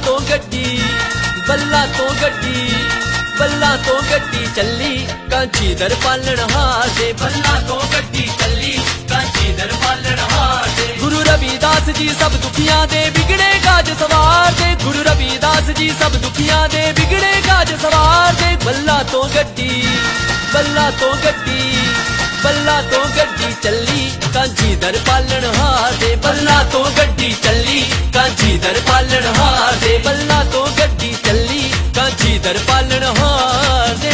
तो गड्डी बल्ला तो गड्डी बल्ला तो गड्डी चली कांची दर पालन हार दे बल्ला तो गड्डी चली कांची दर पालन हार दे गुरु रविदास जी सब दुखियां दे बिगड़े काज सवार दे गुरु रविदास जी सब दुखियां दे बिगड़े काज सवार दे बल्ला तो गड्डी बल्ला तो गड्डी बल्ला तो गड्डी चली कांची दर पालन हार दे बल्ला तो गड्डी चली कांची दर पालन हार दे बल्ला तो गड्डी चली कांची दर पालन हार दे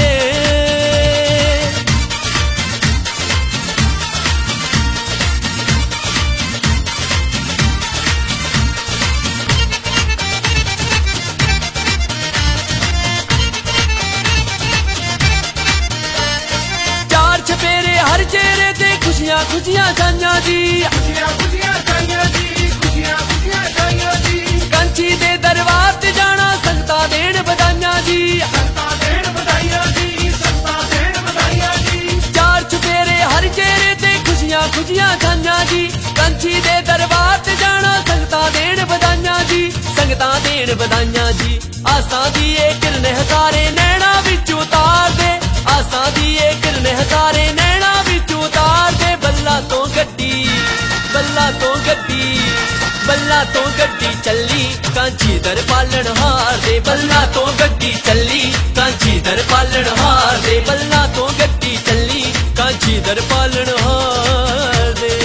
चार छपेरे हर चेहरे ते खुशियां खुशियां छाइयां जी खुशियां खुशियां छाइयां जी खुशियां खुशियां छाइयां जी कांची दे दरबार ते जाना संगतां देण बधाइयां जी संगतां देण बधाइयां जी संगतां देण बधाइयां जी चार छपेरे हर चेहरे ते खुशियां खुशियां छाइयां जी कांची दे दरबार ते जाना संगतां देण बधाइयां जी संगतां देण बधाइयां जी आसां दी ए किरण हजारे नैना विच उतार दे आसां दी ए किरण हजारे नैना विच उतार दे बल्ला तो गड्डी बल्ला तो गड्डी बल्ला तो गड्डी चली कांची दर पालन हार दे बल्ला तो गड्डी चली कांची दर पालन हार दे बल्ला तो गड्डी चली कांची दर पालन हार दे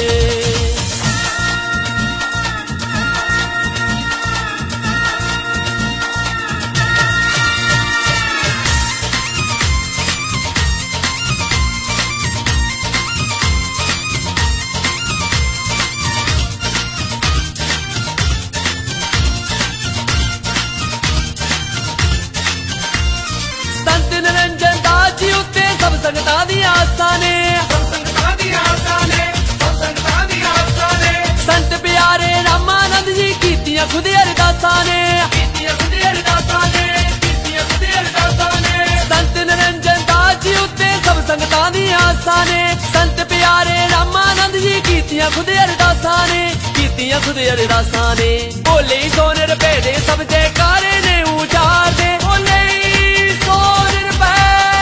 संत निरंजन दास जी उत्ते सब संगतां दी आसां ने सब संगतां दी आसां ने सब संगतां दी आसां ने संत प्यारे रामानंद जी कीतियां खुद अरदासां ने कीतियां खुद अरदासां ने कीतियां खुद अरदासां ने संत निरंजन दास जी उत्ते सब संगतां दी आसां ने संत प्यारे रामानंद जी कीतियां खुद अरदासां ने कीतियां खुद अरदासां ने बोले सोने रुपए दे सब जयकारे ने उचार दे बोले सोने रुपए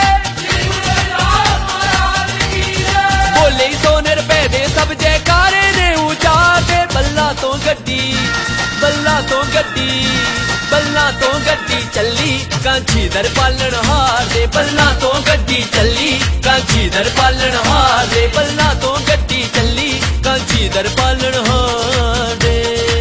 बोले सोने रुपए दे सब जयकारे ने उचार दे बल्ला तो गड्डी बल्ला तो गड्डी बल्ला तो गड्डी चली कांची दर पालन हार दे बल्ला तो गड्डी चली कांची दर पालन हार दे बल्ला तो गड्डी चली कांची दर पालन हार दे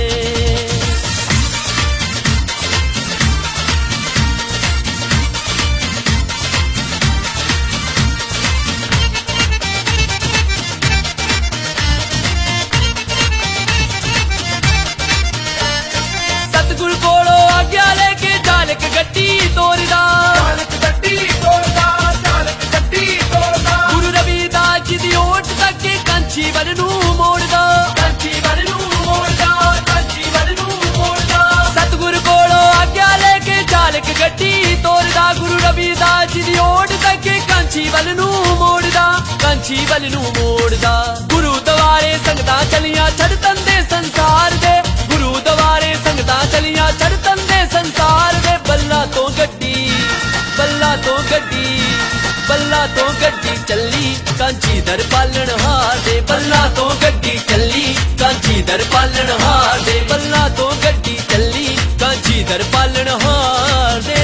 सतगुरु कोलो आज्ञा लेके चालक गड्डी तोरदा चालक गड्डी तोड़दा चालक गड्डी तोड़दा गुरु रविदास जी दी ओट तक कांची वल नूं मोड़दा कांची वल नूं मोड़दा कांची वल नूं मोड़दा सतगुरु कोलो आज्ञा लेके चालक गड्डी तोरदा गुरु रविदास जी दी ओट तक कांची वल नूं मोड़दा कांची वल नूं मोड़दा गुरु दवारे संगतां चलियां छड़ तंदे संसार दे गुरु दवारे संगतां चलियां छड़ तंदे संसार दे बल्ला तो गड्डी बल्ला तो गड्डी बल्ला तो गड्डी चली कांची दर पालन हार दे बल्ला तो गड्डी चली कांची दर पालन हार दे बल्ला तो गड्डी चली कांची दर पालन हार दे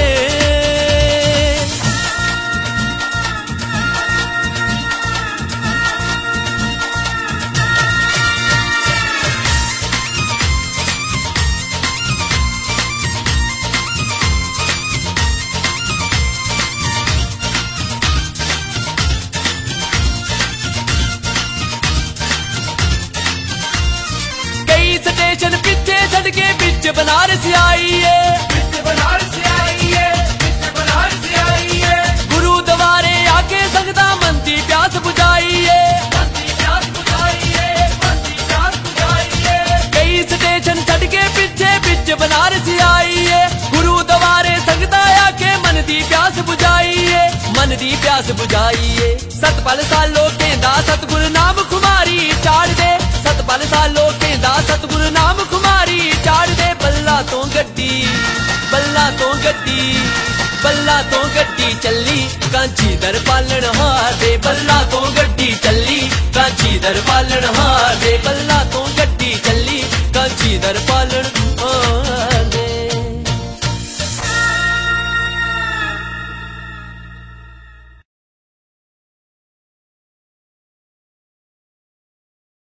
स्टेशन पीछे छड़ के बिच बनारस आई है बिच बनारस आई है बिच बनारस आई है गुरु द्वारे आके संगता मंदी प्यास बुझाई है मंदी प्यास बुझाई है मंदी प्यास बुझाई है कई स्टेशन छड़ के पीछे बिच बनारस आई है गुरु द्वारे संगता आके मन दी प्यास बुझाई है मन दी प्यास बुझाई है सतपल सालो कहंदा सतगुरु नाम खुमारी चाड़ दे सतपल सालो कहंदा सतगुरु नाम खुमारी चाड़ दे बल्ला ਤੋਂ ਗੱਡੀ ਬੱਲਾ ਤੋਂ ਗੱਡੀ ਬੱਲਾ ਤੋਂ ਗੱਡੀ ਚੱਲੀ ਕਾਂਚੀ ਦਰ ਪਾਲਣ ਹਾਰ ਦੇ ਬੱਲਾ ਤੋਂ ਗੱਡੀ ਚੱਲੀ ਕਾਂਚੀ ਦਰ ਪਾਲਣ ਹਾਰ ਦੇ ਬੱਲਾ ਤੋਂ ਗੱਡੀ ਚੱਲੀ ਕਾਂਚੀ ਦਰ ਪਾਲਣ